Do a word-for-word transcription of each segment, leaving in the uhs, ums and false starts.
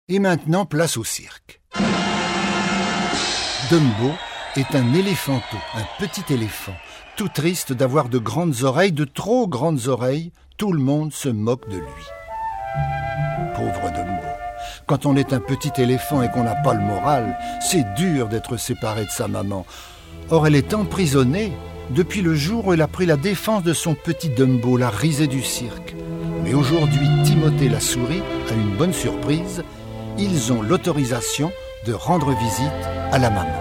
Et maintenant, place au cirque. Dumbo est un éléphanteau, un petit éléphant, tout triste d'avoir de grandes oreilles, de trop grandes oreilles. Tout le monde se moque de lui. Pauvre Dumbo. Quand on est un petit éléphant et qu'on n'a pas le moral, c'est dur d'être séparé de sa maman. Or, elle est emprisonnée depuis le jour où elle a pris la défense de son petit Dumbo, la risée du cirque. Mais aujourd'hui, Timothée la souris a une bonne surprise. Ils ont l'autorisation de rendre visite à la maman.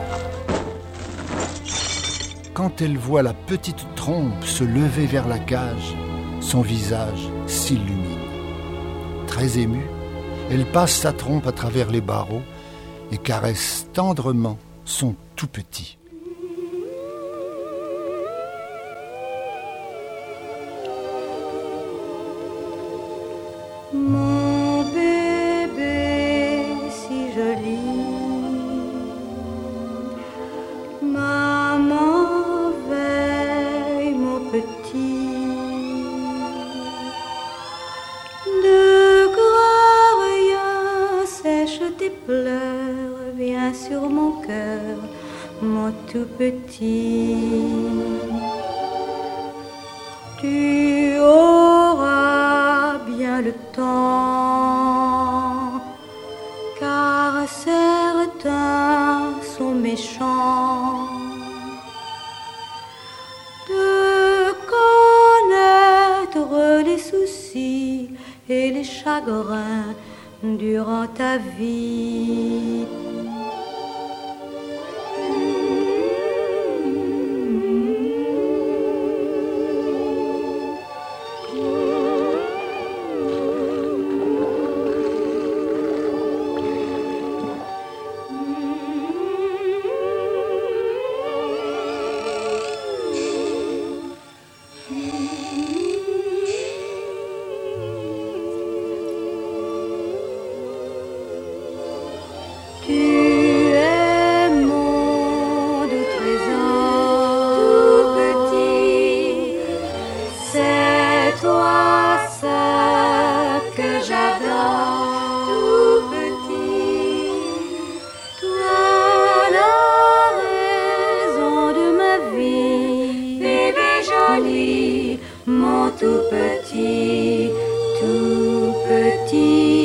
Quand elle voit la petite trompe se lever vers la cage, son visage s'illumine. Très émue, elle passe sa trompe à travers les barreaux et caresse tendrement son tout petit. Mon bébé si joli, maman veille mon petit, ne crois rien, sèche tes pleurs, viens sur mon cœur, mon tout petit. Tu auras bien le temps, car certains sont méchants, de connaître les soucis et les chagrins durant ta vie. Mon tout petit, tout petit.